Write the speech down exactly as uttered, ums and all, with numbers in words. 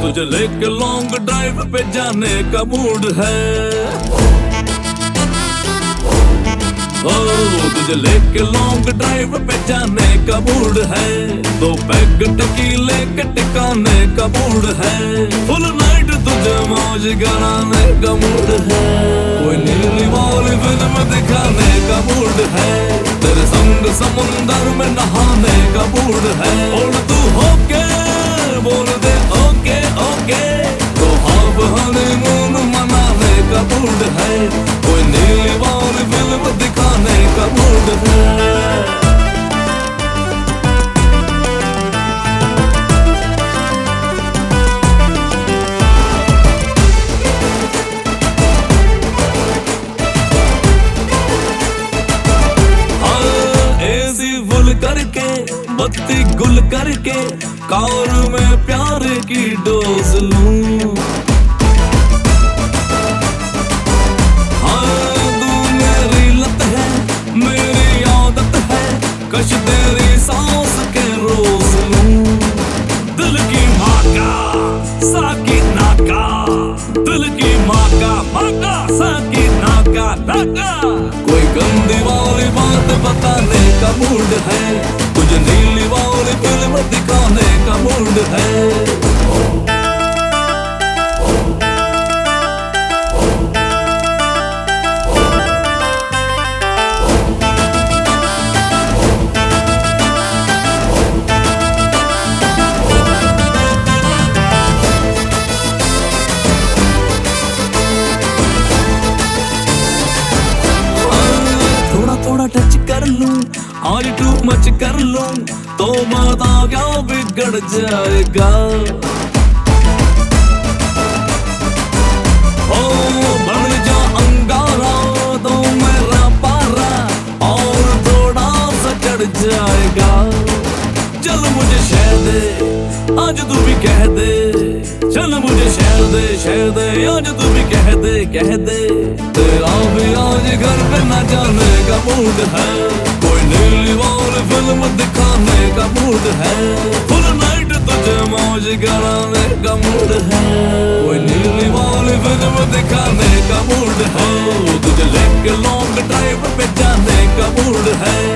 तुझे लेके long drive पे जाने का मूड है। ओ तुझे लेके लॉन्ग ड्राइव पे जाने का मूड है। दो पैग टकीले के टिकाने का मूड है। फुल नाइट तुझे मौज कराने का मूड है। कोई नीली वाली फिल्म दिखाने का मूड है। तेरे संग समुंदर में नहाने का मूड है। और तू होके बोल दे ओके ओके, तो हाफ हनीमून मनाने का मूड है। कोई नीली वाली फिल्म दिखाने का मूड है। करके बत्ती गुल करके कार में प्यार की डोज लूं। हाँ तू मेरी लत है, मेरी आदत है, कश तेरी सांस के रोज लूं। दिल की माँ का साकी नाका, दिल की माँ का माका साकी नाका नाका। कोई गंदी वाली बात बताने का मूड है। तुझे नीली वाली फिल्म दिखाने का मूड है। टच कर लूं और टू मच कर लूं तो बता क्या बिगड़ जाएगा। ओ बढ़ जा अंगारा तो मेरा पारा और थोड़ा सा चढ़ जाएगा। चल मुझे शह दे आज तू भी कह दे, चल मुझे शह दे शह दे आज तू भी कह दे कह दे। तेरा भी आज घर पे न जाने का मूड है। कोई नीली वाली फिल्म दिखाने का मूड है। फुल नाइट तुझे मौज कराने का मूड है। कोई नीली वाली फिल्म दिखाने का मूड है। तुझे लेके लॉन्ग ड्राइव पे जाने का मूड है।